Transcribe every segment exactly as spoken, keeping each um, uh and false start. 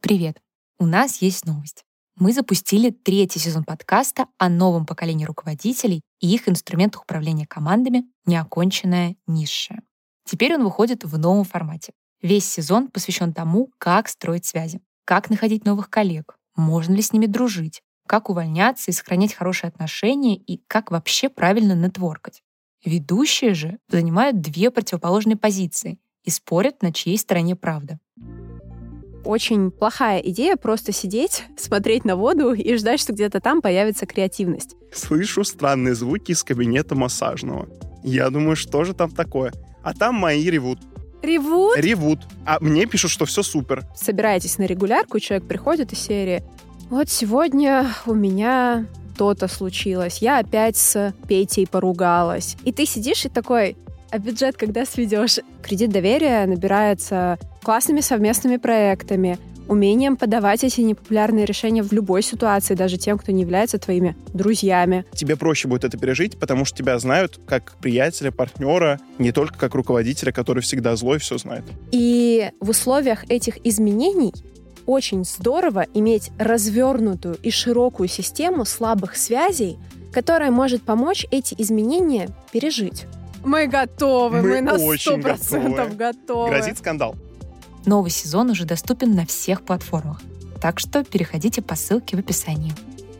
Привет! У нас есть новость. Мы запустили третий сезон подкаста о новом поколении руководителей и их инструментах управления командами «Неоконченная ниша». Теперь он выходит в новом формате. Весь сезон посвящен тому, как строить связи, как находить новых коллег, можно ли с ними дружить, как увольняться и сохранять хорошие отношения и как вообще правильно нетворкать. Ведущие же занимают две противоположные позиции и спорят, на чьей стороне правда. Очень плохая идея просто сидеть, смотреть на воду и ждать, что где-то там появится креативность. Слышу странные звуки из кабинета массажного. Я думаю, что же там такое? А там мои ревут. Ревут? Ревут. А мне пишут, что все супер. Собираетесь на регулярку, человек приходит из серии: вот сегодня у меня то-то случилось, я опять с Петей поругалась. И ты сидишь и такой: а бюджет когда сведешь? Кредит доверия набирается классными совместными проектами, умением подавать эти непопулярные решения в любой ситуации, даже тем, кто не является твоими друзьями. Тебе проще будет это пережить, потому что тебя знают как приятеля, партнера, не только как руководителя, который всегда злой, все знает. И в условиях этих изменений очень здорово иметь развернутую и широкую систему слабых связей, которая может помочь эти изменения пережить. Мы готовы, мы, мы на сто процентов готовы. готовы. Грозит скандал. Новый сезон уже доступен на всех платформах, так что переходите по ссылке в описании.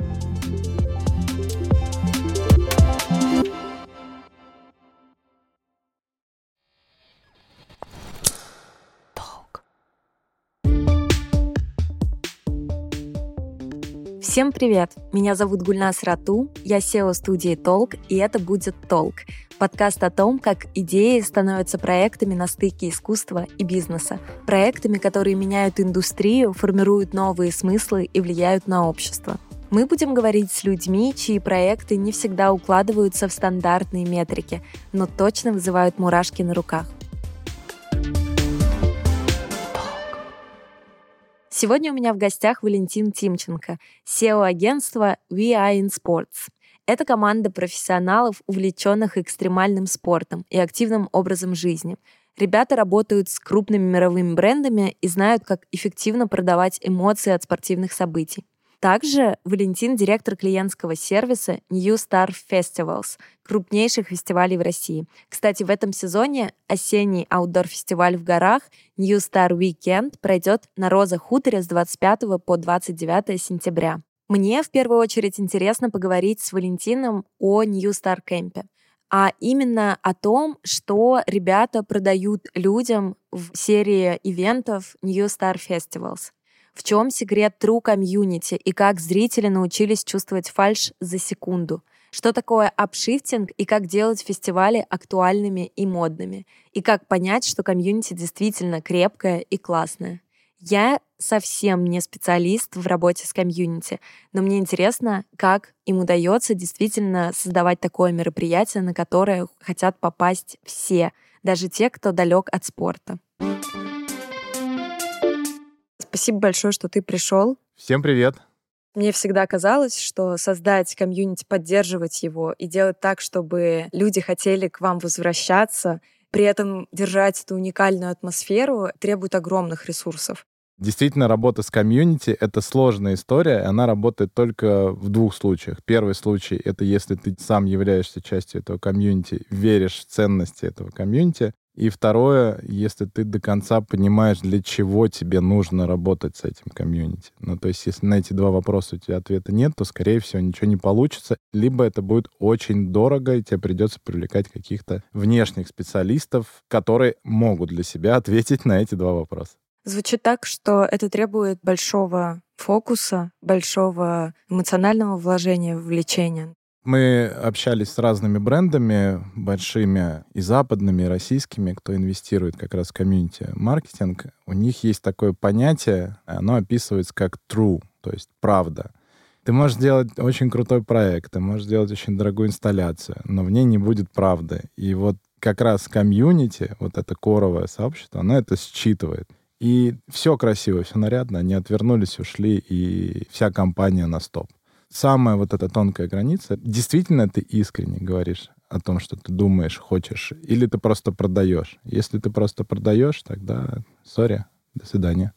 Всем привет! Меня зовут Гульнас Рату, я сео студии Толк, и это будет Толк, подкаст о том, как идеи становятся проектами на стыке искусства и бизнеса, проектами, которые меняют индустрию, формируют новые смыслы и влияют на общество. Мы будем говорить с людьми, чьи проекты не всегда укладываются в стандартные метрики, но точно вызывают мурашки на руках. Сегодня у меня в гостях Валентин Тимченко, сео-агентства We Are in Sports. Это команда профессионалов, увлеченных экстремальным спортом и активным образом жизни. Ребята работают с крупными мировыми брендами и знают, как эффективно продавать эмоции от спортивных событий. Также Валентин — директор клиентского сервиса New Star Festivals, крупнейших фестивалей в России. Кстати, в этом сезоне осенний аутдор-фестиваль в горах New Star Weekend пройдет на Роза-Хуторе с двадцать пятого по двадцать девятое сентября. Мне в первую очередь интересно поговорить с Валентином о New Star Camp'е, а именно о том, что ребята продают людям в серии ивентов New Star Festivals. В чем секрет True Community и как зрители научились чувствовать фальшь за секунду? Что такое апшифтинг и как делать фестивали актуальными и модными? И как понять, что комьюнити действительно крепкое и классное? Я совсем не специалист в работе с комьюнити, но мне интересно, как им удается действительно создавать такое мероприятие, на которое хотят попасть все, даже те, кто далек от спорта. Спасибо большое, что ты пришел. Всем привет. Мне всегда казалось, что создать комьюнити, поддерживать его и делать так, чтобы люди хотели к вам возвращаться, при этом держать эту уникальную атмосферу, требует огромных ресурсов. Действительно, работа с комьюнити — это сложная история, и она работает только в двух случаях. Первый случай — это если ты сам являешься частью этого комьюнити, веришь в ценности этого комьюнити. И второе, если ты до конца понимаешь, для чего тебе нужно работать с этим комьюнити. Ну, то есть, если на эти два вопроса у тебя ответа нет, то, скорее всего, ничего не получится. Либо это будет очень дорого, и тебе придется привлекать каких-то внешних специалистов, которые могут для себя ответить на эти два вопроса. Звучит так, что это требует большого фокуса, большого эмоционального вложения, вовлечения. Мы общались с разными брендами, большими и западными, и российскими, кто инвестирует как раз в комьюнити-маркетинг. У них есть такое понятие, оно описывается как true, то есть правда. Ты можешь сделать очень крутой проект, ты можешь сделать очень дорогую инсталляцию, но в ней не будет правды. И вот как раз комьюнити, вот это коровое сообщество, оно это считывает. И все красиво, все нарядно, они отвернулись, ушли, и вся компания на стоп. Самая вот эта тонкая граница, действительно ты искренне говоришь о том, что ты думаешь, хочешь, или ты просто продаешь. Если ты просто продаешь, тогда сори, до свидания.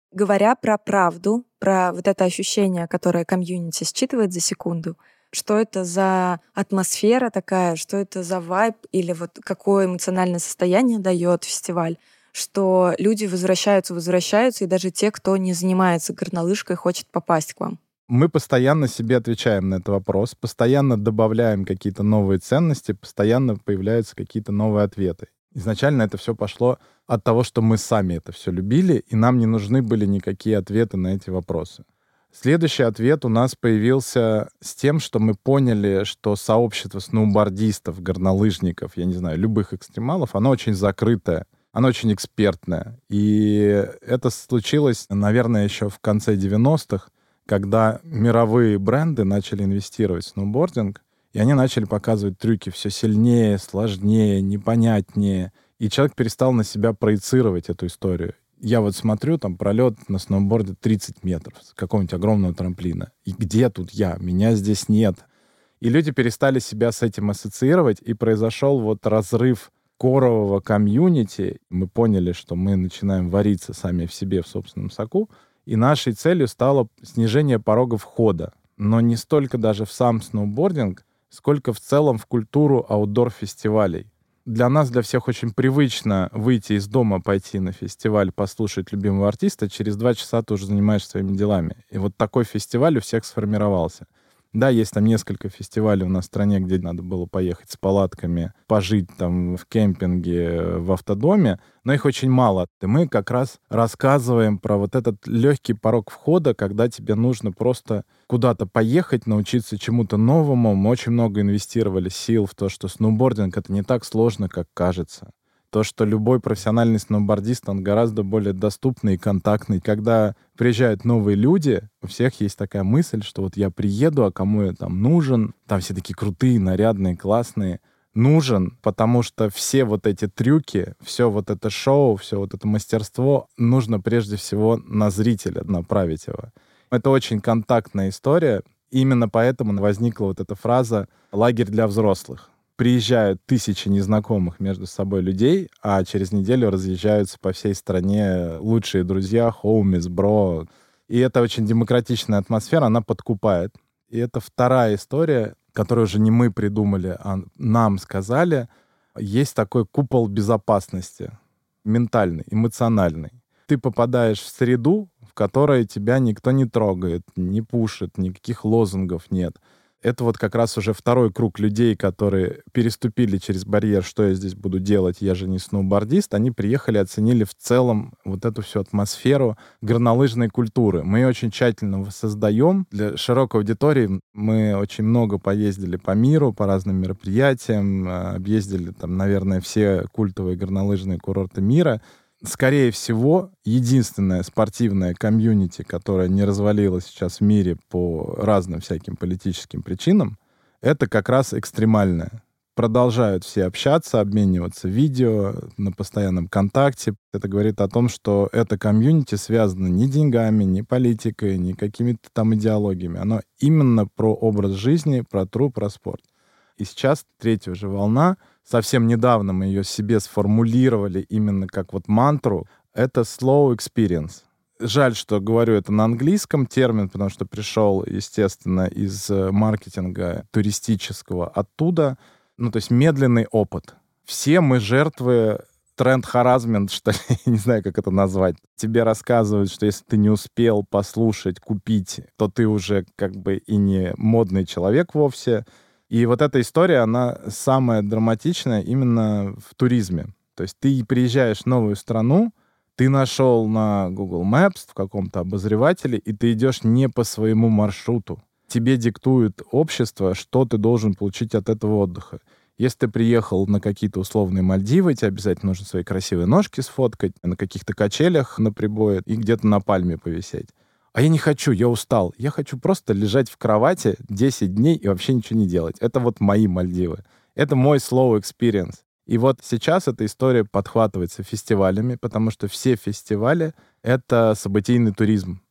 Говоря про правду, про вот это ощущение, которое комьюнити считывает за секунду, что это за атмосфера такая, что это за вайб или вот какое эмоциональное состояние дает фестиваль, что люди возвращаются, возвращаются, и даже те, кто не занимается горнолыжкой, хочет попасть к вам? Мы постоянно себе отвечаем на этот вопрос, постоянно добавляем какие-то новые ценности, постоянно появляются какие-то новые ответы. Изначально это все пошло от того, что мы сами это все любили, и нам не нужны были никакие ответы на эти вопросы. Следующий ответ у нас появился с тем, что мы поняли, что сообщество сноубордистов, горнолыжников, я не знаю, любых экстремалов, оно очень закрытое, оно очень экспертное. И это случилось, наверное, еще в конце девяностых, когда мировые бренды начали инвестировать в сноубординг, и они начали показывать трюки все сильнее, сложнее, непонятнее. И человек перестал на себя проецировать эту историю. Я вот смотрю, там пролет на сноуборде тридцать метров с какого-нибудь огромного трамплина. И где тут я? Меня здесь нет. И люди перестали себя с этим ассоциировать, и произошел вот разрыв корового комьюнити. Мы поняли, что мы начинаем вариться сами в себе, в собственном соку, и нашей целью стало снижение порога входа. Но не столько даже в сам сноубординг, сколько в целом в культуру аутдор-фестивалей. Для нас, для всех очень привычно выйти из дома, пойти на фестиваль, послушать любимого артиста, через два часа ты уже занимаешься своими делами. И вот такой фестиваль у всех сформировался. Да, есть там несколько фестивалей у нас в стране, где надо было поехать с палатками, пожить там в кемпинге, в автодоме, но их очень мало. И мы как раз рассказываем про вот этот легкий порог входа, когда тебе нужно просто куда-то поехать, научиться чему-то новому. Мы очень много инвестировали сил в то, что сноубординг — это не так сложно, как кажется. То, что любой профессиональный сноубордист, он гораздо более доступный и контактный. Когда приезжают новые люди, у всех есть такая мысль, что вот я приеду, а кому я там нужен? Там все такие крутые, нарядные, классные. Нужен, потому что все вот эти трюки, все вот это шоу, все вот это мастерство нужно прежде всего на зрителя направить его. Это очень контактная история. Именно поэтому возникла вот эта фраза «лагерь для взрослых». Приезжают тысячи незнакомых между собой людей, а через неделю разъезжаются по всей стране лучшие друзья, хоумис, бро. И это очень демократичная атмосфера, она подкупает. И это вторая история, которую уже не мы придумали, а нам сказали. Есть такой купол безопасности, ментальный, эмоциональный. Ты попадаешь в среду, в которой тебя никто не трогает, не пушит, никаких лозунгов нет. Это вот как раз уже второй круг людей, которые переступили через барьер, что я здесь буду делать, я же не сноубордист. Они приехали, оценили в целом вот эту всю атмосферу горнолыжной культуры. Мы ее очень тщательно создаем для широкой аудитории. Мы очень много поездили по миру, по разным мероприятиям, объездили там, наверное, все культовые горнолыжные курорты мира. Скорее всего, единственное спортивное комьюнити, которое не развалилось сейчас в мире по разным всяким политическим причинам, это как раз экстремальное. Продолжают все общаться, обмениваться видео на постоянном контакте. Это говорит о том, что это комьюнити связано ни деньгами, ни политикой, ни какими-то там идеологиями. Оно именно про образ жизни, про труд, про спорт. И сейчас третья уже волна. Совсем недавно мы ее себе сформулировали именно как вот мантру. Это slow experience. Жаль, что говорю это на английском термин, потому что пришел, естественно, из маркетинга туристического оттуда. Ну, то есть медленный опыт. Все мы жертвы тренд-харазмент, что ли, я не знаю, как это назвать. Тебе рассказывают, что если ты не успел послушать, купить, то ты уже как бы и не модный человек вовсе. И вот эта история, она самая драматичная именно в туризме. То есть ты приезжаешь в новую страну, ты нашел на Google Maps в каком-то обозревателе, и ты идешь не по своему маршруту. Тебе диктует общество, что ты должен получить от этого отдыха. Если ты приехал на какие-то условные Мальдивы, тебе обязательно нужно свои красивые ножки сфоткать, на каких-то качелях на прибое и где-то на пальме повисеть. А я не хочу, я устал. Я хочу просто лежать в кровати десять дней и вообще ничего не делать. Это вот мои Мальдивы. Это мой slow experience. И вот сейчас эта история подхватывается фестивалями, потому что все фестивали — это событийный туризм.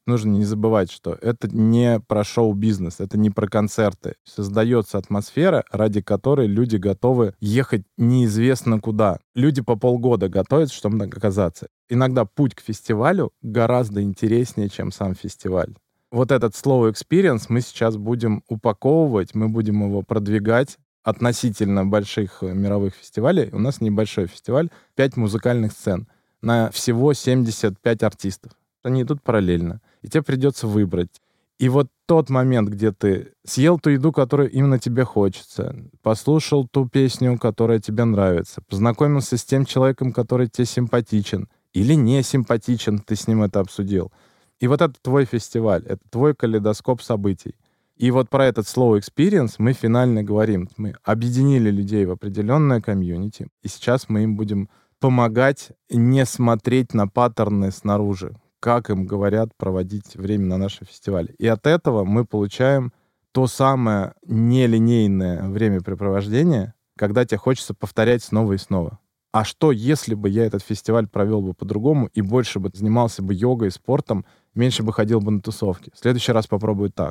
Нужно не забывать, что это не про шоу-бизнес, это не про концерты. Создается атмосфера, ради которой люди готовы ехать неизвестно куда. Люди по полгода готовятся, чтобы оказаться. Иногда путь к фестивалю гораздо интереснее, чем сам фестиваль. Вот этот slow experience мы сейчас будем упаковывать, мы будем его продвигать относительно больших мировых фестивалей. У нас небольшой фестиваль, пять музыкальных сцен на всего семьдесят пять артистов. Они идут параллельно, и тебе придется выбрать. И вот тот момент, где ты съел ту еду, которую именно тебе хочется, послушал ту песню, которая тебе нравится, познакомился с тем человеком, который тебе симпатичен или не симпатичен, ты с ним это обсудил. И вот это твой фестиваль, это твой калейдоскоп событий. И вот про этот slow experience мы финально говорим. Мы объединили людей в определенное комьюнити, и сейчас мы им будем помогать не смотреть на паттерны снаружи, как им говорят проводить время на нашем фестивале. И от этого мы получаем то самое нелинейное времяпрепровождение, когда тебе хочется повторять снова и снова. А что, если бы я этот фестиваль провел бы по-другому и больше бы занимался бы йогой, спортом, меньше бы ходил бы на тусовки? В следующий раз попробую так.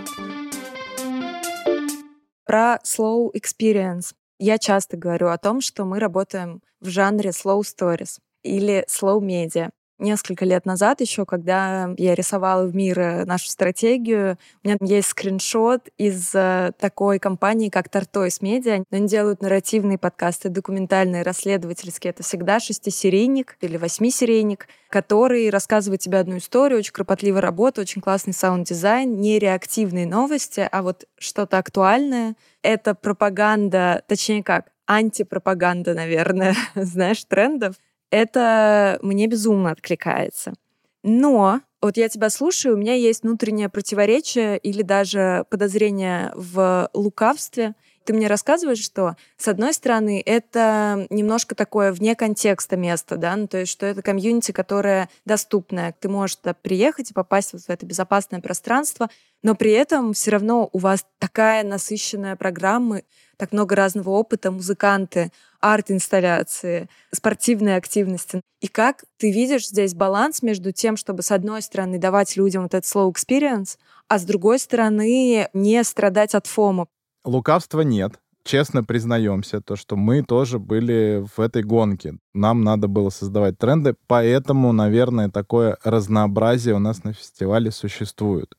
Про slow experience. Я часто говорю о том, что мы работаем в жанре slow stories или slow media. Несколько лет назад еще, когда я рисовала в мир нашу стратегию, у меня есть скриншот из такой компании, как Tortoise Media. Они делают нарративные подкасты, документальные, расследовательские. Это всегда шестисерийник или восьмисерийник, который рассказывает тебе одну историю, очень кропотливая работа, очень классный саунд-дизайн, не реактивные новости, а вот что-то актуальное. Это пропаганда, точнее как, антипропаганда, наверное, знаешь, трендов. Это мне безумно откликается. Но вот я тебя слушаю, у меня есть внутреннее противоречие или даже подозрение в лукавстве. Ты мне рассказываешь, что, с одной стороны, это немножко такое вне контекста место, да, ну, то есть, что это комьюнити, которое доступное. Ты можешь туда приехать и попасть вот в это безопасное пространство, но при этом все равно у вас такая насыщенная программа, так много разного опыта, музыканты, арт-инсталляции, спортивные активности. И как ты видишь здесь баланс между тем, чтобы, с одной стороны, давать людям вот этот slow experience, а с другой стороны, не страдать от фомо? Лукавства нет. Честно признаемся, то, что мы тоже были в этой гонке. Нам надо было создавать тренды, поэтому, наверное, такое разнообразие у нас на фестивале существует.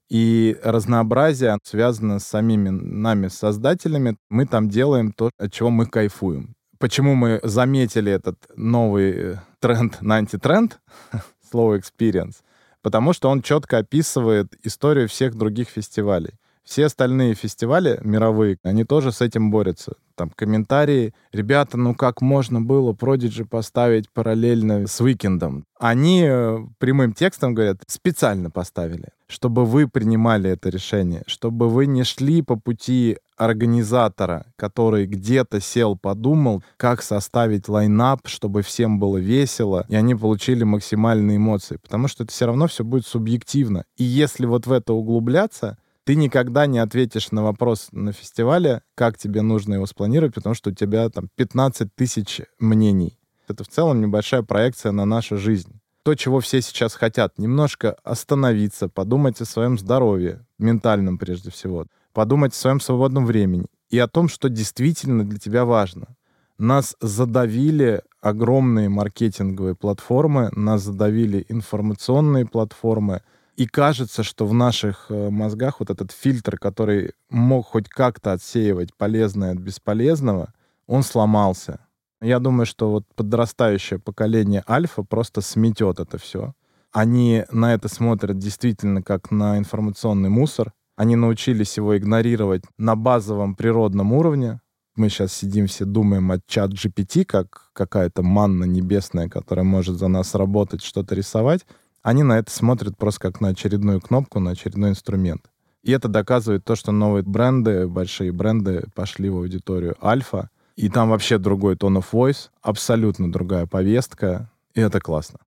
И разнообразие связано с самими нами, создателями. Мы там делаем то, от чего мы кайфуем. Почему мы заметили этот новый тренд на антитренд, slow experience? Потому что он четко описывает историю всех других фестивалей. Все остальные фестивали мировые, они тоже с этим борются. Там комментарии: ребята, ну как можно было Prodigy поставить параллельно с Weeknd'ом? Они э, прямым текстом говорят, специально поставили, чтобы вы принимали это решение, чтобы вы не шли по пути организатора, который где-то сел, подумал, как составить лайнап, чтобы всем было весело, и они получили максимальные эмоции. Потому что это все равно все будет субъективно. И если вот в это углубляться, ты никогда не ответишь на вопрос на фестивале, как тебе нужно его спланировать, потому что у тебя там пятнадцать тысяч мнений. Это в целом небольшая проекция на нашу жизнь. То, чего все сейчас хотят, немножко остановиться, подумать о своем здоровье, ментальном прежде всего, подумать о своем свободном времени и о том, что действительно для тебя важно. Нас задавили огромные маркетинговые платформы, нас задавили информационные платформы, и кажется, что в наших мозгах вот этот фильтр, который мог хоть как-то отсеивать полезное от бесполезного, он сломался. Я думаю, что вот подрастающее поколение альфа просто сметет это все. Они на это смотрят действительно как на информационный мусор. Они научились его игнорировать на базовом природном уровне. Мы сейчас сидим все думаем о чат джи пи ти, как какая-то манна небесная, которая может за нас работать, что-то рисовать. Они на это смотрят просто как на очередную кнопку, на очередной инструмент. И это доказывает то, что новые бренды, большие бренды пошли в аудиторию альфа, и там вообще другой tone of voice, абсолютно другая повестка, и это классно.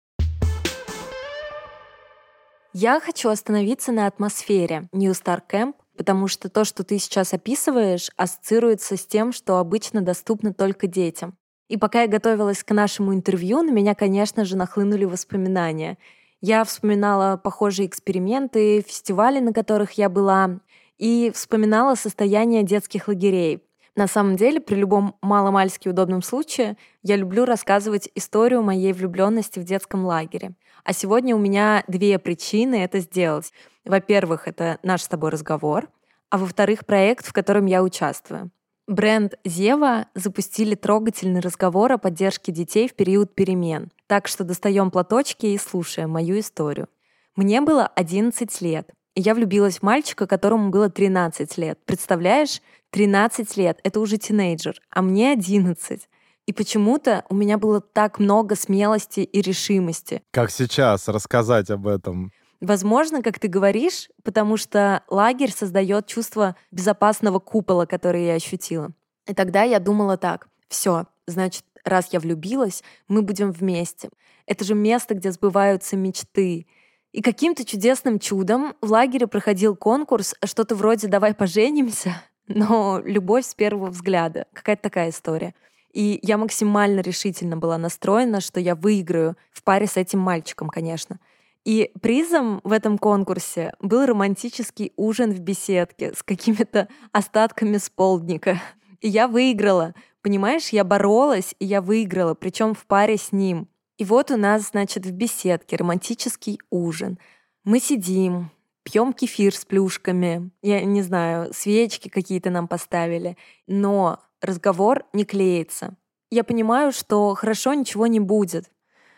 Я хочу остановиться на атмосфере New Star Camp, потому что то, что ты сейчас описываешь, ассоциируется с тем, что обычно доступно только детям. И пока я готовилась к нашему интервью, на меня, конечно же, нахлынули воспоминания. Я вспоминала похожие эксперименты, фестивали, на которых я была, и вспоминала состояние детских лагерей. На самом деле, при любом маломальски удобном случае я люблю рассказывать историю моей влюбленности в детском лагере. А сегодня у меня две причины это сделать. Во-первых, это наш с тобой разговор, а во-вторых, проект, в котором я участвую. Бренд Зева запустили трогательный разговор о поддержке детей в период перемен. Так что достаем платочки и слушаем мою историю. Мне было одиннадцать лет, и я влюбилась в мальчика, которому было тринадцать лет. Представляешь? тринадцать лет — это уже тинейджер, а мне одиннадцать. И почему-то у меня было так много смелости и решимости. Как сейчас рассказать об этом? Возможно, как ты говоришь, потому что лагерь создает чувство безопасного купола, который я ощутила. И тогда я думала так: все, значит, раз я влюбилась, мы будем вместе. Это же место, где сбываются мечты. И каким-то чудесным чудом в лагере проходил конкурс, что-то вроде «давай поженимся», но любовь с первого взгляда. Какая-то такая история. И я максимально решительно была настроена, что я выиграю в паре с этим мальчиком, конечно. И призом в этом конкурсе был романтический ужин в беседке с какими-то остатками с полдника. И я выиграла. Понимаешь, я боролась, и я выиграла, причем в паре с ним. И вот у нас, значит, в беседке романтический ужин. Мы сидим, пьем кефир с плюшками, я не знаю, свечки какие-то нам поставили, но разговор не клеится. Я понимаю, что хорошо ничего не будет.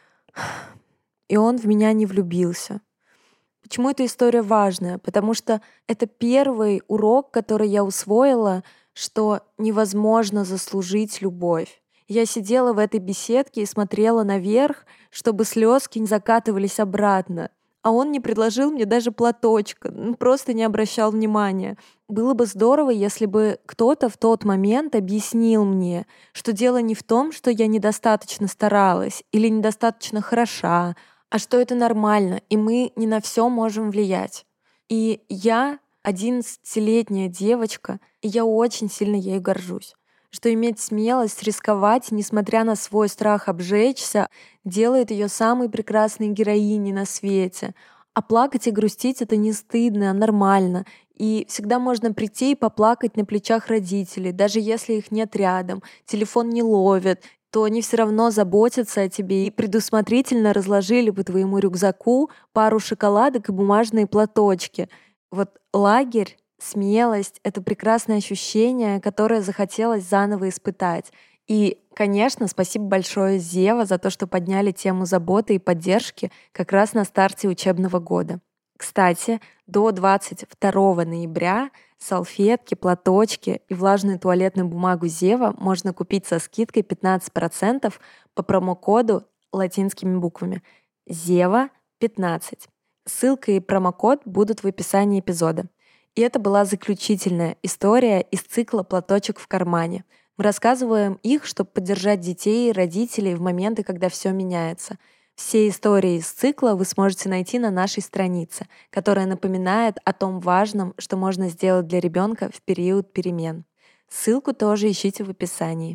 И он в меня не влюбился. Почему эта история важная? Потому что это первый урок, который я усвоила, что невозможно заслужить любовь. Я сидела в этой беседке и смотрела наверх, чтобы слезки не закатывались обратно. А он не предложил мне даже платочка, просто не обращал внимания. Было бы здорово, если бы кто-то в тот момент объяснил мне, что дело не в том, что я недостаточно старалась или недостаточно хороша, а что это нормально, и мы не на все можем влиять. И я одиннадцатилетняя девочка, и я очень сильно ею горжусь. Что иметь смелость рисковать, несмотря на свой страх обжечься, делает ее самой прекрасной героиней на свете. А плакать и грустить — это не стыдно, а нормально. И всегда можно прийти и поплакать на плечах родителей, даже если их нет рядом, телефон не ловит, то они все равно заботятся о тебе и предусмотрительно разложили по твоему рюкзаку пару шоколадок и бумажные платочки. Вот лагерь, смелость — это прекрасное ощущение, которое захотелось заново испытать. И, конечно, спасибо большое Зева за то, что подняли тему заботы и поддержки как раз на старте учебного года. Кстати, до двадцать второго ноября салфетки, платочки и влажную туалетную бумагу Зева можно купить со скидкой пятнадцать процентов по промокоду латинскими буквами Зева пятнадцать. Ссылка и промокод будут в описании эпизода. И это была заключительная история из цикла «Платочек в кармане». Мы рассказываем их, чтобы поддержать детей и родителей в моменты, когда все меняется. Все истории из цикла вы сможете найти на нашей странице, которая напоминает о том важном, что можно сделать для ребенка в период перемен. Ссылку тоже ищите в описании.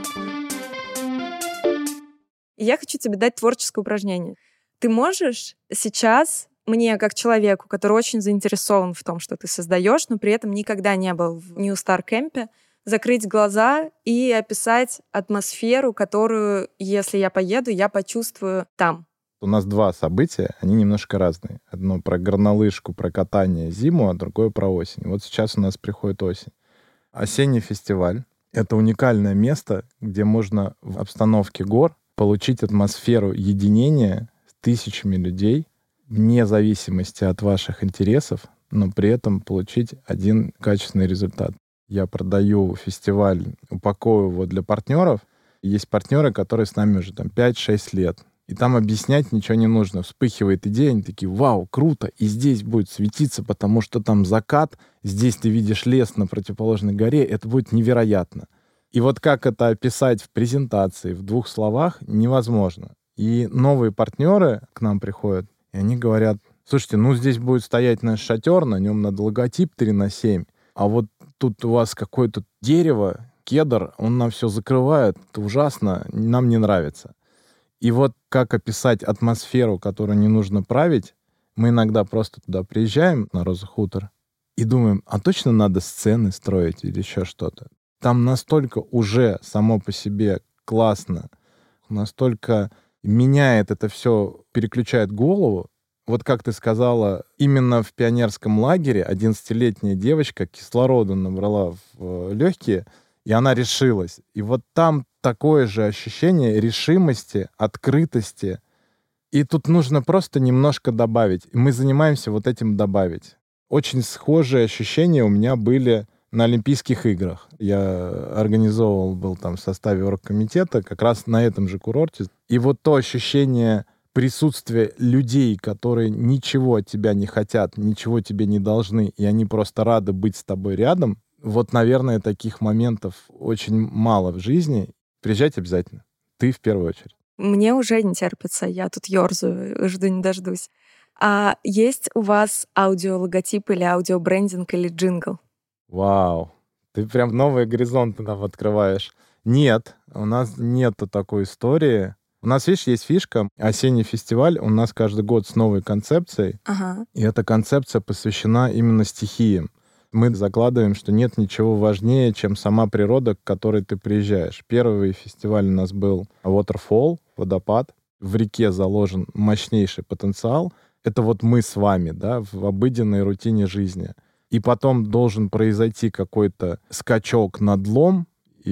Я хочу тебе дать творческое упражнение. Ты можешь сейчас мне, как человеку, который очень заинтересован в том, что ты создаешь, но при этом никогда не был в New Star Camp, закрыть глаза и описать атмосферу, которую, если я поеду, я почувствую там. У нас два события, они немножко разные. Одно про горнолыжку, про катание зиму, а другое про осень. Вот сейчас у нас приходит осень. Осенний фестиваль — это уникальное место, где можно в обстановке гор получить атмосферу единения с тысячами людей, вне зависимости от ваших интересов, но при этом получить один качественный результат. Я продаю фестиваль, упаковываю его для партнеров. Есть партнеры, которые с нами уже там пять-шесть лет. И там объяснять ничего не нужно. Вспыхивает идея, они такие: вау, круто, и здесь будет светиться, потому что там закат, здесь ты видишь лес на противоположной горе, это будет невероятно. И вот как это описать в презентации, в двух словах, невозможно. И новые партнеры к нам приходят, и они говорят: слушайте, ну здесь будет стоять наш шатер, на нем надо логотип три на семь, а вот тут у вас какое-то дерево, кедр, он нам все закрывает, это ужасно, нам не нравится. И вот как описать атмосферу, которую не нужно править, мы иногда просто туда приезжаем, на Роза Хутор, и думаем, а точно надо сцены строить или еще что-то? Там настолько уже само по себе классно, настолько меняет это все, переключает голову. Вот как ты сказала, именно в пионерском лагере одиннадцатилетняя девочка кислороду набрала в легкие, и она решилась. И вот там такое же ощущение решимости, открытости. И тут нужно просто немножко добавить. И мы занимаемся вот этим добавить. Очень схожие ощущения у меня были на Олимпийских играх. Я организовывал, был там в составе оргкомитета, как раз на этом же курорте. И вот то ощущение присутствия людей, которые ничего от тебя не хотят, ничего тебе не должны, и они просто рады быть с тобой рядом, вот, наверное, таких моментов очень мало в жизни. Приезжайте обязательно. Ты в первую очередь. Мне уже не терпится, я тут ёрзаю, жду не дождусь. А есть у вас аудиологотип или аудиобрендинг или джингл? Вау, ты прям новые горизонты нам открываешь. Нет, у нас нету такой истории. У нас, видишь, есть фишка. Осенний фестиваль у нас каждый год с новой концепцией. Ага. И эта концепция посвящена именно стихиям. Мы закладываем, что нет ничего важнее, чем сама природа, к которой ты приезжаешь. Первый фестиваль у нас был Waterfall, водопад. В реке заложен мощнейший потенциал. Это вот мы с вами, да, в обыденной рутине жизни. И потом должен произойти какой-то скачок, надлом,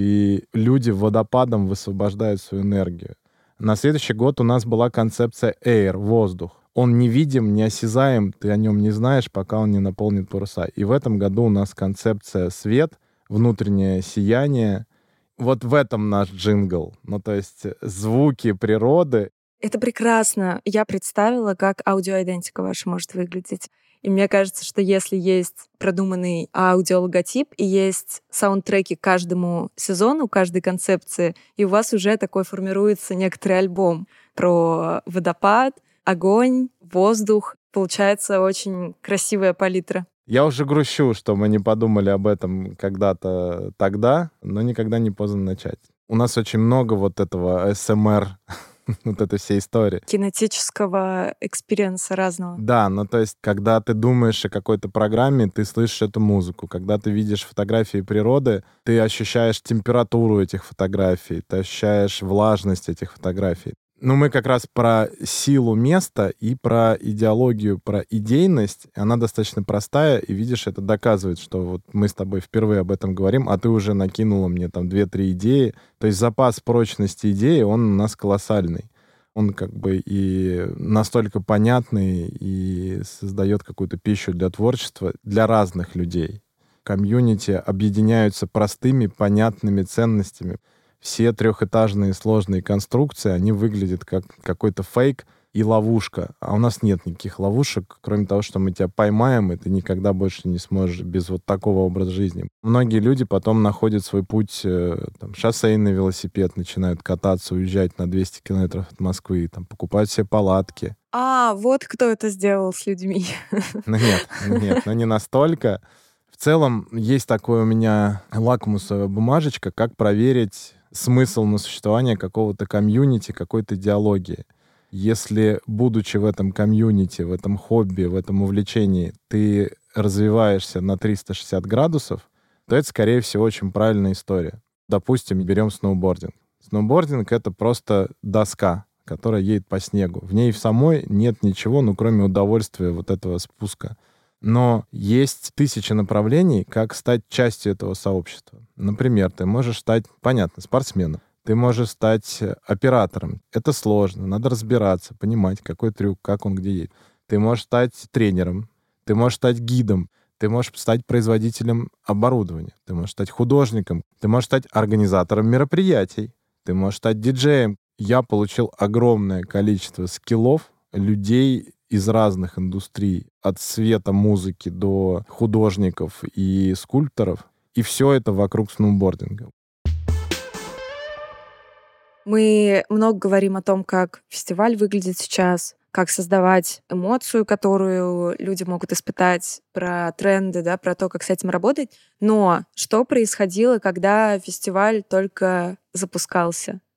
и люди водопадом высвобождают свою энергию. На следующий год у нас была концепция Air, воздух. Он невидим, неосязаем, ты о нем не знаешь, пока он не наполнит паруса. И в этом году у нас концепция свет, внутреннее сияние. Вот в этом наш джингл. Ну, то есть звуки природы. Это прекрасно. Я представила, как аудиоидентика ваша может выглядеть. И мне кажется, что если есть продуманный аудиологотип и есть саундтреки к каждому сезону, каждой концепции, и у вас уже такой формируется некоторый альбом про водопад, огонь, воздух. Получается очень красивая палитра. Я уже грущу, что мы не подумали об этом когда-то тогда, но никогда не поздно начать. У нас очень много вот этого эс эм эр, вот этой всей истории. Кинетического экспириенса разного. Да, ну то есть, когда ты думаешь о какой-то программе, ты слышишь эту музыку. Когда ты видишь фотографии природы, ты ощущаешь температуру этих фотографий, ты ощущаешь влажность этих фотографий. Ну, мы как раз про силу места и про идеологию, про идейность. Она достаточно простая, и, видишь, это доказывает, что вот мы с тобой впервые об этом говорим, а ты уже накинула мне там две-три идеи. То есть запас прочности идеи, он у нас колоссальный. Он как бы и настолько понятный, и создает какую-то пищу для творчества для разных людей. Комьюнити объединяются простыми, понятными ценностями. Все трехэтажные сложные конструкции, они выглядят как какой-то фейк и ловушка. А у нас нет никаких ловушек, кроме того, что мы тебя поймаем, и ты никогда больше не сможешь без вот такого образа жизни. Многие люди потом находят свой путь, там, шоссейный велосипед, начинают кататься, уезжать на двести километров от Москвы, там, покупают себе палатки. А, вот кто это сделал с людьми. Ну нет, нет, но не настолько. В целом, есть такое у меня лакмусовая бумажечка, как проверить смысл на существование какого-то комьюнити, какой-то идеологии. Если, будучи в этом комьюнити, в этом хобби, в этом увлечении, ты развиваешься на триста шестьдесят градусов, то это, скорее всего, очень правильная история. Допустим, берем сноубординг. Сноубординг — это просто доска, которая едет по снегу. В ней в самой нет ничего, ну, кроме удовольствия вот этого спуска. Но есть тысячи направлений, как стать частью этого сообщества. Например, ты можешь стать, понятно, спортсменом. Ты можешь стать оператором. Это сложно, надо разбираться, понимать, какой трюк, как он где едет. Ты можешь стать тренером, ты можешь стать гидом, ты можешь стать производителем оборудования, ты можешь стать художником, ты можешь стать организатором мероприятий, ты можешь стать диджеем. Я получил огромное количество скиллов, людей из разных индустрий, от света, музыки до художников и скульпторов. И все это вокруг сноубординга. Мы много говорим о том, как фестиваль выглядит сейчас, как создавать эмоцию, которую люди могут испытать, про тренды, да, про то, как с этим работать. Но что происходило, когда фестиваль только запускался?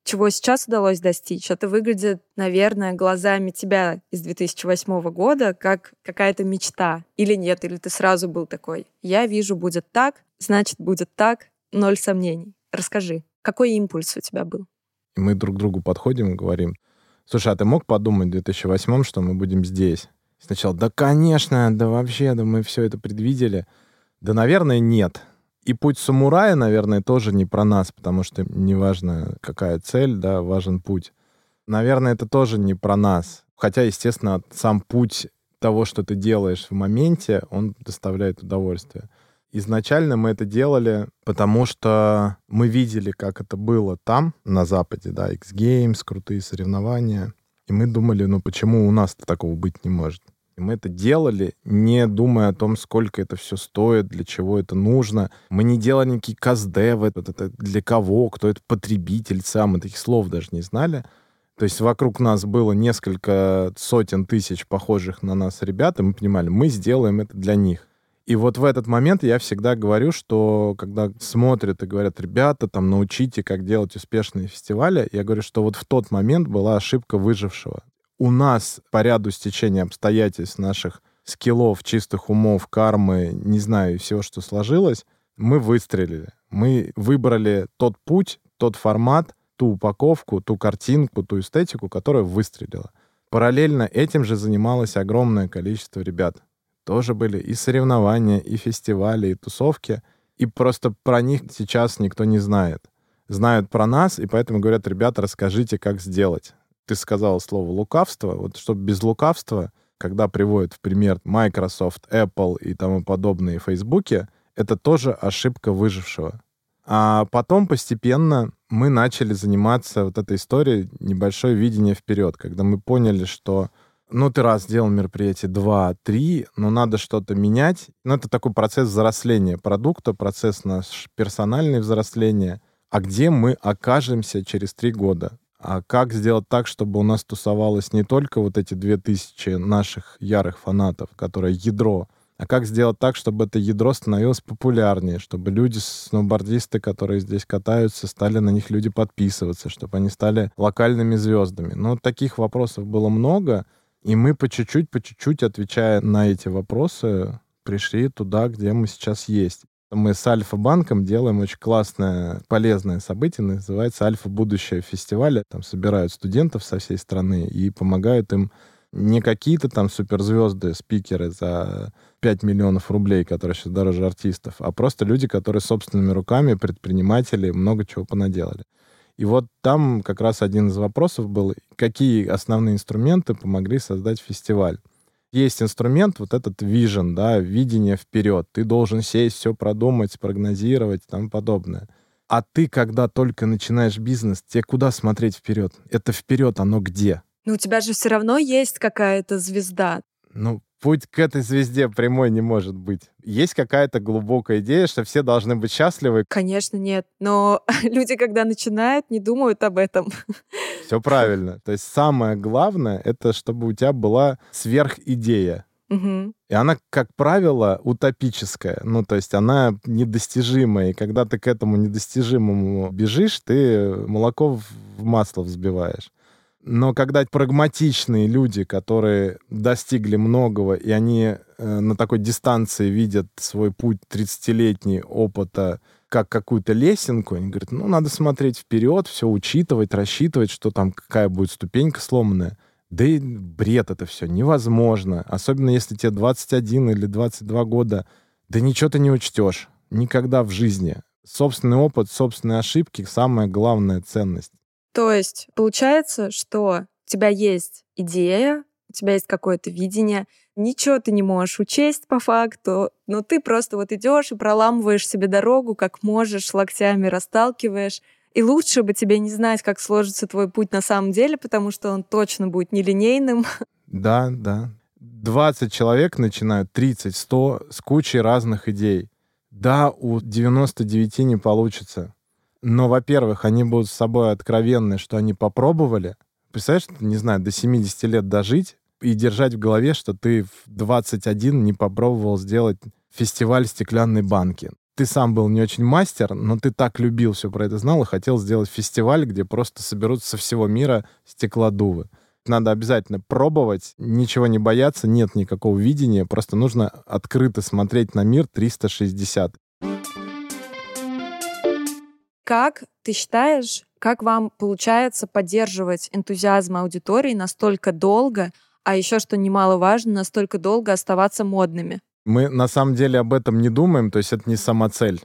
чего сейчас удалось достичь, это выглядит, наверное, глазами тебя из две тысячи восьмого года как какая-то мечта. Или нет, или ты сразу был такой: я вижу, будет так, значит, будет так, ноль сомнений. Расскажи, какой импульс у тебя был? И мы друг к другу подходим и говорим: слушай, а ты мог подумать в две тысячи восьмом, что мы будем здесь? Сначала: да, конечно, да вообще, да мы все это предвидели. Да, наверное, нет. И путь самурая, наверное, тоже не про нас, потому что неважно, какая цель, да, важен путь. Наверное, это тоже не про нас. Хотя, естественно, сам путь того, что ты делаешь в моменте, он доставляет удовольствие. Изначально мы это делали, потому что мы видели, как это было там, на Западе, да, X-Games, крутые соревнования. И мы думали, ну почему у нас-то такого быть не может? И мы это делали, не думая о том, сколько это все стоит, для чего это нужно. Мы не делали никакие каздевы, вот это для кого, кто это потребитель сам, мы таких слов даже не знали. То есть вокруг нас было несколько сотен тысяч похожих на нас ребят, и мы понимали, мы сделаем это для них. И вот в этот момент я всегда говорю, что когда смотрят и говорят: ребята, там, научите, как делать успешные фестивали, я говорю, что вот в тот момент была ошибка выжившего. У нас по ряду стечения обстоятельств, наших скиллов, чистых умов, кармы, не знаю, всего, что сложилось, мы выстрелили. Мы выбрали тот путь, тот формат, ту упаковку, ту картинку, ту эстетику, которая выстрелила. Параллельно этим же занималось огромное количество ребят. Тоже были и соревнования, и фестивали, и тусовки. И просто про них сейчас никто не знает. Знают про нас, и поэтому говорят: ребята, расскажите, как сделать. Ты сказал слово «лукавство». Вот чтобы без лукавства, когда приводят в пример Microsoft, Apple и тому подобные в Фейсбуке, это тоже ошибка выжившего. А потом постепенно мы начали заниматься вот этой историей, небольшое видение вперед, когда мы поняли, что ну, ты раз сделал мероприятие, два, три, но надо что-то менять. Ну, это такой процесс взросления продукта, процесс наш персональное взросление. А где мы окажемся через три года? А как сделать так, чтобы у нас тусовалось не только вот эти две тысячи наших ярых фанатов, которые ядро, а как сделать так, чтобы это ядро становилось популярнее, чтобы люди, сноубордисты, которые здесь катаются, стали на них люди подписываться, чтобы они стали локальными звездами. Но таких вопросов было много, и мы по чуть-чуть, по чуть-чуть, отвечая на эти вопросы, пришли туда, где мы сейчас есть. Мы с Альфа-банком делаем очень классное, полезное событие, называется «Альфа-будущее» фестиваля. Там собирают студентов со всей страны и помогают им не какие-то там суперзвезды, спикеры за пять миллионов рублей, которые сейчас дороже артистов, а просто люди, которые собственными руками, предприниматели, много чего понаделали. И вот там как раз один из вопросов был, какие основные инструменты помогли создать фестиваль. Есть инструмент, вот этот vision, да, видение вперед. Ты должен сесть, все продумать, спрогнозировать и тому подобное. А ты, когда только начинаешь бизнес, тебе куда смотреть вперед? Это вперед, оно где? Ну, у тебя же все равно есть какая-то звезда. Ну, путь к этой звезде прямой не может быть. Есть какая-то глубокая идея, что все должны быть счастливы. Конечно, нет. Но люди, когда начинают, не думают об этом. Все правильно. То есть самое главное, это чтобы у тебя была сверхидея. Угу. И она, как правило, утопическая. Ну, то есть она недостижимая. И когда ты к этому недостижимому бежишь, ты молоко в масло взбиваешь. Но когда прагматичные люди, которые достигли многого, и они э, на такой дистанции видят свой путь тридцатилетний опыта как какую-то лесенку, они говорят: ну, надо смотреть вперед, все учитывать, рассчитывать, что там, какая будет ступенька сломанная. Да и бред это все, невозможно. Особенно если тебе двадцать один или двадцать два года, да ничего ты не учтешь. Никогда в жизни. Собственный опыт, собственные ошибки — самая главная ценность. То есть получается, что у тебя есть идея, у тебя есть какое-то видение, ничего ты не можешь учесть по факту, но ты просто вот идешь и проламываешь себе дорогу, как можешь, локтями расталкиваешь. И лучше бы тебе не знать, как сложится твой путь на самом деле, потому что он точно будет нелинейным. Да, да. двадцать человек начинают, тридцать, сто, с кучей разных идей. Да, у девяноста девяти не получится. Но, во-первых, они будут с собой откровенны, что они попробовали. Представляешь, не знаю, до семидесяти лет дожить и держать в голове, что ты в двадцать один не попробовал сделать фестиваль стеклянной банки. ты сам был не очень мастер, но ты так любил все про это знал и хотел сделать фестиваль, где просто соберутся со всего мира стеклодувы. Надо обязательно пробовать, ничего не бояться, нет никакого видения, просто нужно открыто смотреть на мир триста шестьдесят. Как ты считаешь, как вам получается поддерживать энтузиазм аудитории настолько долго, а еще, что немаловажно, настолько долго оставаться модными? Мы на самом деле об этом не думаем, то есть это не самоцель.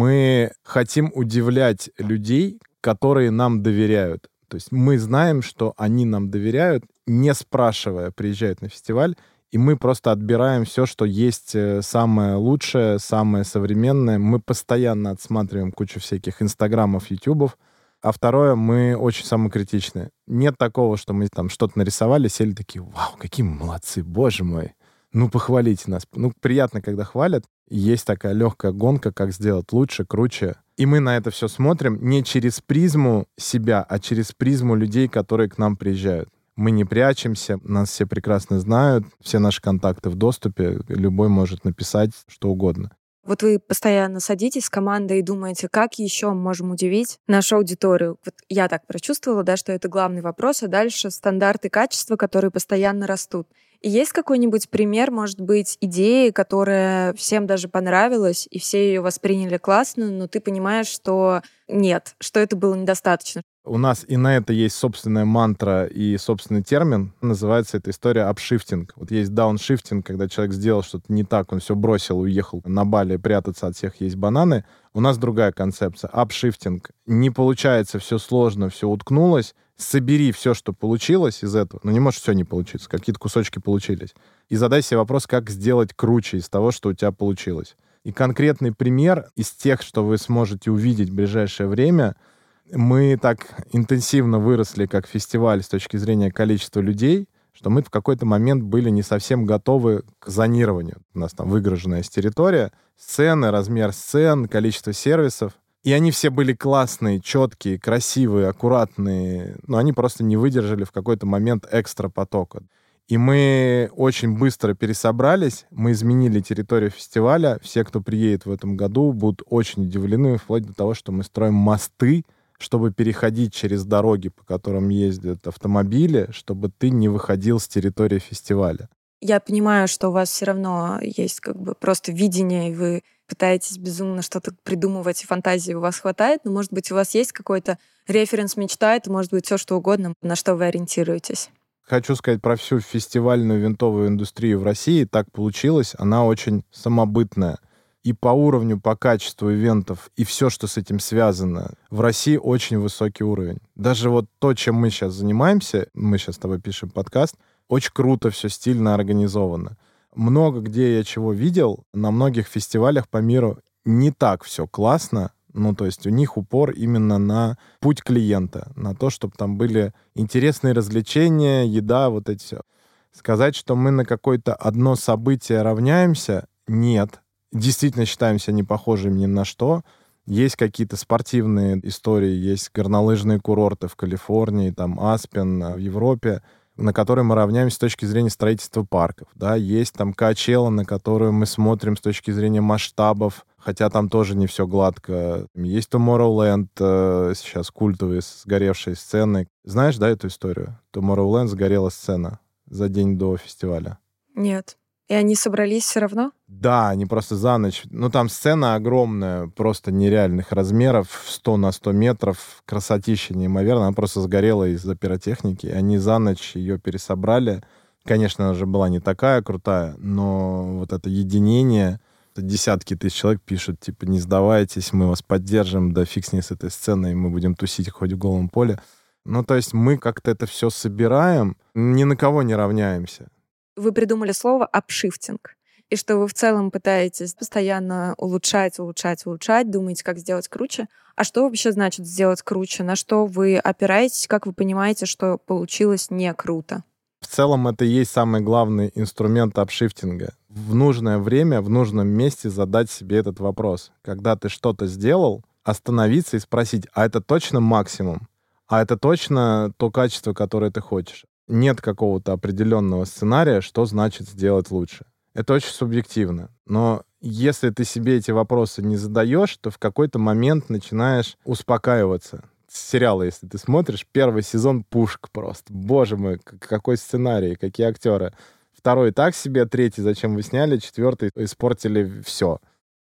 Мы хотим удивлять людей, которые нам доверяют. То есть мы знаем, что они нам доверяют, не спрашивая, приезжают на фестиваль, и мы просто отбираем все, что есть самое лучшее, самое современное. Мы постоянно отсматриваем кучу всяких инстаграмов, ютубов. А второе, мы очень самокритичны. Нет такого, что мы там что-то нарисовали, сели такие: вау, какие мы молодцы, боже мой. Ну, похвалите нас. Ну, приятно, когда хвалят. Есть такая легкая гонка, как сделать лучше, круче. И мы на это все смотрим не через призму себя, а через призму людей, которые к нам приезжают. Мы не прячемся, нас все прекрасно знают, все наши контакты в доступе, любой может написать что угодно. Вот вы постоянно садитесь с командой и думаете, как еще можем удивить нашу аудиторию. Вот я так прочувствовала, да, что это главный вопрос, а дальше стандарты качества, которые постоянно растут. И есть какой-нибудь пример, может быть, идеи, которая всем даже понравилась, и все ее восприняли классно, но ты понимаешь, что нет, что это было недостаточно? У нас и на это есть собственная мантра и собственный термин. Называется эта история апшифтинг. Вот есть дауншифтинг, когда человек сделал что-то не так, он все бросил, уехал на Бали прятаться от всех, есть бананы. У нас другая концепция. Апшифтинг. Не получается, все сложно, все уткнулось. Собери все, что получилось из этого. Но не может все не получиться. Какие-то кусочки получились. И задай себе вопрос, как сделать круче из того, что у тебя получилось. И конкретный пример из тех, что вы сможете увидеть в ближайшее время. Мы так интенсивно выросли как фестиваль с точки зрения количества людей, что мы в какой-то момент были не совсем готовы к зонированию. У нас там выгороженная территория, сцены, размер сцен, количество сервисов. И они все были классные, четкие, красивые, аккуратные, но они просто не выдержали в какой-то момент экстра потока. И мы очень быстро пересобрались, мы изменили территорию фестиваля. Все, кто приедет в этом году, будут очень удивлены, вплоть до того, что мы строим мосты, чтобы переходить через дороги, по которым ездят автомобили, чтобы ты не выходил с территории фестиваля. Я понимаю, что у вас все равно есть как бы просто видение, и вы пытаетесь безумно что-то придумывать, и фантазии у вас хватает, но, может быть, у вас есть какой-то референс, мечта, это может быть все что угодно, на что вы ориентируетесь. Хочу сказать про всю фестивальную винтовую индустрию в России. Так получилось, она очень самобытная. И по уровню, по качеству ивентов, и все, что с этим связано, в России очень высокий уровень. Даже вот то, чем мы сейчас занимаемся, мы сейчас с тобой пишем подкаст, очень круто, все стильно организовано. Много где я чего видел, на многих фестивалях по миру не так все классно. Ну, то есть у них упор именно на путь клиента, на то, чтобы там были интересные развлечения, еда, вот эти все. Сказать, что мы на какое-то одно событие равняемся, нет. Действительно считаемся не похожими ни на что. Есть какие-то спортивные истории, есть горнолыжные курорты в Калифорнии, там Аспен в Европе, на которые мы равняемся с точки зрения строительства парков. Да? Есть там Коачелла, на которую мы смотрим с точки зрения масштабов, хотя там тоже не все гладко. Есть Tomorrowland, э, сейчас культовые, сгоревшие сцены. Знаешь, да, эту историю? Tomorrowland сгорела сцена за день до фестиваля. Нет. И они собрались все равно? Да, они просто за ночь. Ну, там сцена огромная, просто нереальных размеров, сто на сто метров, красотища неимоверная. Она просто сгорела из-за пиротехники. Они за ночь ее пересобрали. Конечно, она же была не такая крутая, но вот это единение, десятки тысяч человек пишут, типа, не сдавайтесь, мы вас поддержим, да фиг с ней с этой сценой, мы будем тусить хоть в голом поле. Ну, то есть мы как-то это все собираем, ни на кого не равняемся. Вы придумали слово «апшифтинг», и что вы в целом пытаетесь постоянно улучшать, улучшать, улучшать, думаете, как сделать круче. А что вообще значит сделать круче? На что вы опираетесь? Как вы понимаете, что получилось не круто? В целом это и есть самый главный инструмент апшифтинга. В нужное время, в нужном месте задать себе этот вопрос. Когда ты что-то сделал, остановиться и спросить, а это точно максимум? А это точно то качество, которое ты хочешь? Нет какого-то определенного сценария, что значит сделать лучше. Это очень субъективно. Но Если ты себе эти вопросы не задаешь, то в какой-то момент начинаешь успокаиваться. Сериалы, если ты смотришь, первый сезон пушка просто. Боже мой, какой сценарий, какие актеры. Второй так себе, третий зачем вы сняли, четвертый испортили все.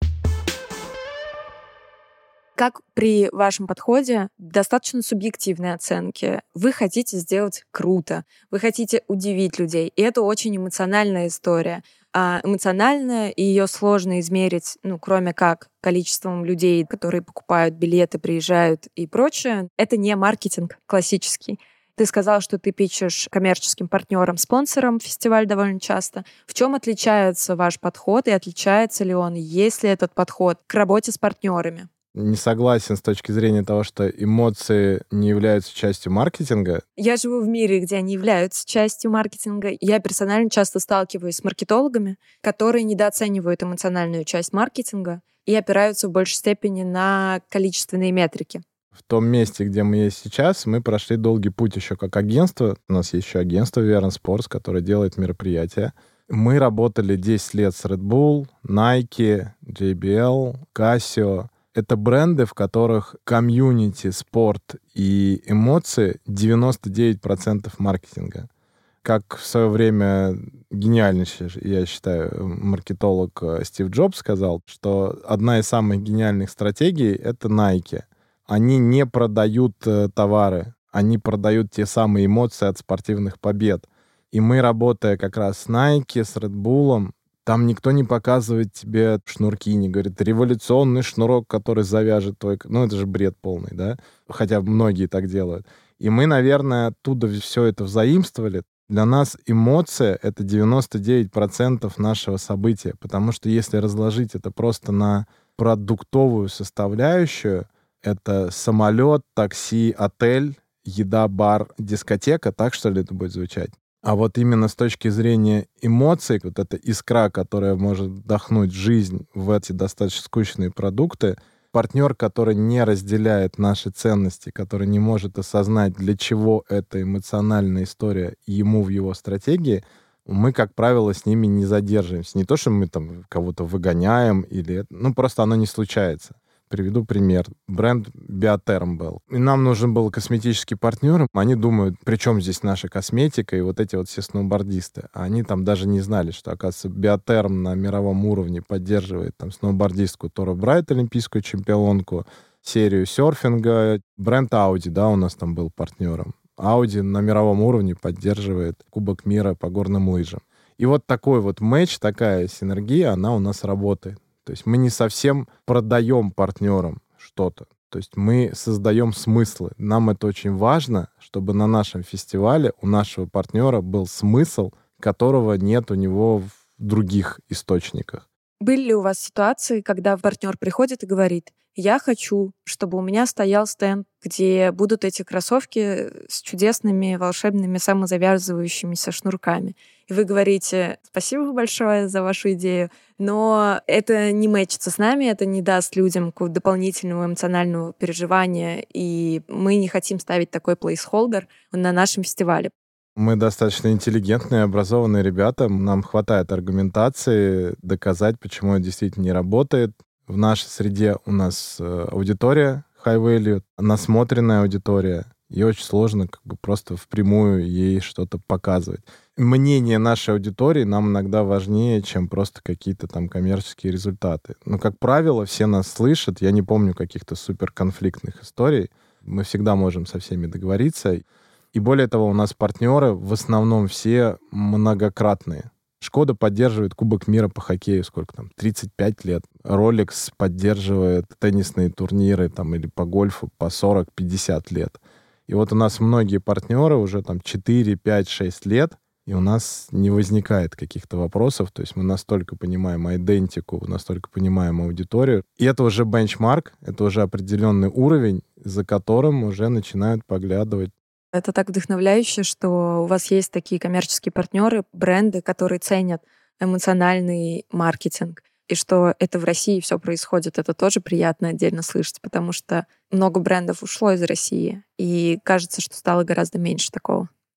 Как при вашем подходе достаточно субъективной оценки? Вы хотите сделать круто, вы хотите удивить людей, и это очень эмоциональная история. А эмоциональная, и ее сложно измерить, ну, кроме как количеством людей, которые покупают билеты, приезжают и прочее. Это не маркетинг классический. Ты сказал, что ты питчешь коммерческим партнерам, спонсорам фестиваль довольно часто. В чем отличается ваш подход и отличается ли он, есть ли этот подход к работе с партнерами? Не согласен с точки зрения того, что эмоции не являются частью маркетинга. Я живу в мире, где они являются частью маркетинга. Я персонально часто сталкиваюсь с маркетологами, которые недооценивают эмоциональную часть маркетинга и опираются в большей степени на количественные метрики. В том месте, где мы есть сейчас, мы прошли долгий путь еще как агентство. У нас есть еще агентство ви ар энд Sports, которое делает мероприятия. Мы работали десять лет с Red Bull, Nike, джей би эл, Casio. Это бренды, в которых комьюнити, спорт и эмоции девяносто девять процентов маркетинга. Как в свое время гениальнейший, я считаю, маркетолог Стив Джобс сказал, что одна из самых гениальных стратегий — это Nike. Они не продают товары, они продают те самые эмоции от спортивных побед. И мы, работая как раз с Nike, с Red Bull, там никто не показывает тебе шнурки, не говорит, революционный шнурок, который завяжет твой... Ну, это же бред полный, да? Хотя многие так делают. И мы, наверное, оттуда все это взаимствовали. Для нас эмоция — это девяносто девять процентов нашего события, потому что если разложить это просто на продуктовую составляющую, это самолет, такси, отель, еда, бар, дискотека, так что ли это будет звучать? А вот именно с точки зрения эмоций, вот эта искра, которая может вдохнуть жизнь в эти достаточно скучные продукты, партнер, который не разделяет наши ценности, который не может осознать, для чего эта эмоциональная история ему в его стратегии, мы, как правило, с ними не задерживаемся. Не то, что мы там кого-то выгоняем, или... ну, просто оно не случается. Приведу пример. Бренд Биотерм был. И нам нужен был косметический партнер. Они думают, при чем здесь наша косметика и вот эти вот все сноубордисты. А они там даже не знали, что, оказывается, Биотерм на мировом уровне поддерживает там сноубордистку Тору Брайт, олимпийскую чемпионку, серию серфинга. Бренд Audi, да, у нас там был партнером. Audi на мировом уровне поддерживает Кубок мира по горным лыжам. И вот такой вот матч, такая синергия, она у нас работает. То есть мы не совсем продаем партнерам что-то. То есть мы создаем смыслы. Нам это очень важно, чтобы на нашем фестивале у нашего партнера был смысл, которого нет у него в других источниках. Были ли у вас ситуации, когда партнер приходит и говорит, я хочу, чтобы у меня стоял стенд, где будут эти кроссовки с чудесными, волшебными, самозавязывающимися шнурками. И вы говорите, спасибо большое за вашу идею, но это не мэчится с нами, это не даст людям какого-то дополнительного эмоционального переживания, и мы не хотим ставить такой плейсхолдер на нашем фестивале. Мы достаточно интеллигентные, образованные ребята. Нам хватает аргументации доказать, почему это действительно не работает. В нашей среде у нас аудитория high value, насмотренная аудитория. И очень сложно как бы просто впрямую ей что-то показывать. Мнение нашей аудитории нам иногда важнее, чем просто какие-то там коммерческие результаты. Но, как правило, все нас слышат. Я не помню каких-то суперконфликтных историй. Мы всегда можем со всеми договориться. И более того, у нас партнеры в основном все многократные. Шкода поддерживает Кубок мира по хоккею, сколько там, тридцать пять лет. Rolex поддерживает теннисные турниры там, или по гольфу по сорок-пятьдесят лет. И вот у нас многие партнеры уже там четыре, пять, шесть лет, и у нас не возникает каких-то вопросов. То есть мы настолько понимаем идентику, настолько понимаем аудиторию. И это уже бенчмарк, это уже определенный уровень, за которым уже начинают поглядывать. Это так вдохновляюще, что у вас есть такие коммерческие партнеры, бренды, которые ценят эмоциональный маркетинг. И что это в России все происходит. Это тоже приятно отдельно слышать, потому что много брендов ушло из России, и кажется, что стало гораздо меньше такого.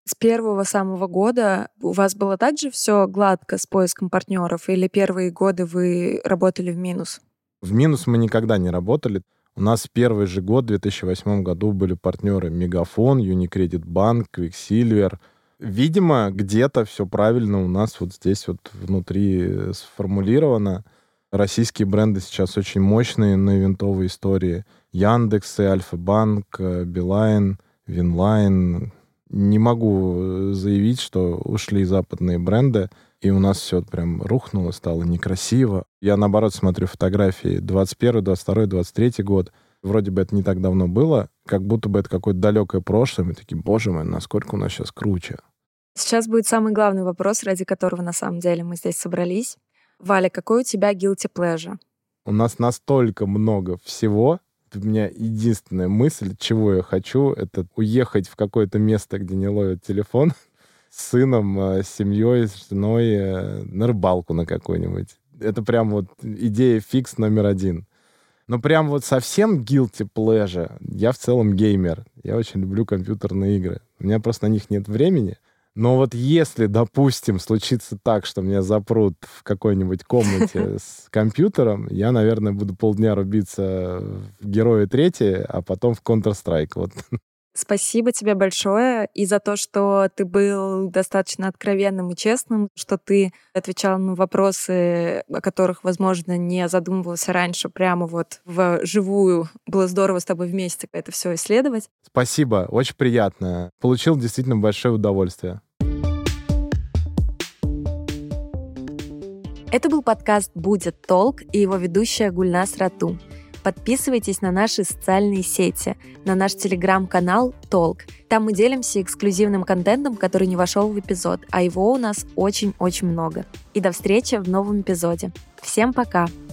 С первого самого года у вас было также все гладко с поиском партнеров, или первые годы вы работали в минус? В минус мы никогда не работали. У нас первый же год, в две тысячи восьмом году, были партнеры Мегафон, Unicredit Bank, Quicksilver. Видимо, где-то все правильно у нас вот здесь вот внутри сформулировано. Российские бренды сейчас очень мощные на ивентовой истории. Яндекс, Альфа-банк, Билайн, Винлайн. Не могу заявить, что ушли западные бренды, и у нас все прям рухнуло, стало некрасиво. Я, наоборот, смотрю фотографии двадцать первый, двадцать второй, двадцать третий год. Вроде бы это не так давно было, как будто бы это какое-то далекое прошлое. Мы такие, боже мой, насколько у нас сейчас круче. Сейчас будет самый главный вопрос, ради которого на самом деле мы здесь собрались. Валя, какой у тебя guilty pleasure? У нас настолько много всего. У меня единственная мысль, чего я хочу, это уехать в какое-то место, где не ловят телефон, с сыном, с семьей, с женой на рыбалку на какой-нибудь. Это прям вот идея фикс номер один. Но прям вот совсем guilty pleasure. Я в целом геймер. Я очень люблю компьютерные игры. У меня просто на них нет времени. Но вот если, допустим, случится так, что меня запрут в какой-нибудь комнате с компьютером, я, наверное, буду полдня рубиться в Герои третьи, а потом в Counter-Strike. Вот. Спасибо тебе большое и за то, что ты был достаточно откровенным и честным, что ты отвечал на вопросы, о которых, возможно, не задумывался раньше, прямо вот вживую. Было здорово с тобой вместе это все исследовать. Спасибо, очень приятно. Получил действительно большое удовольствие. Это был подкаст «Будет толк» и его ведущая Гульнас Рату. Подписывайтесь на наши социальные сети, на наш телеграм-канал «Толк». Там мы делимся эксклюзивным контентом, который не вошел в эпизод, а его у нас очень-очень много. И до встречи в новом эпизоде. Всем пока!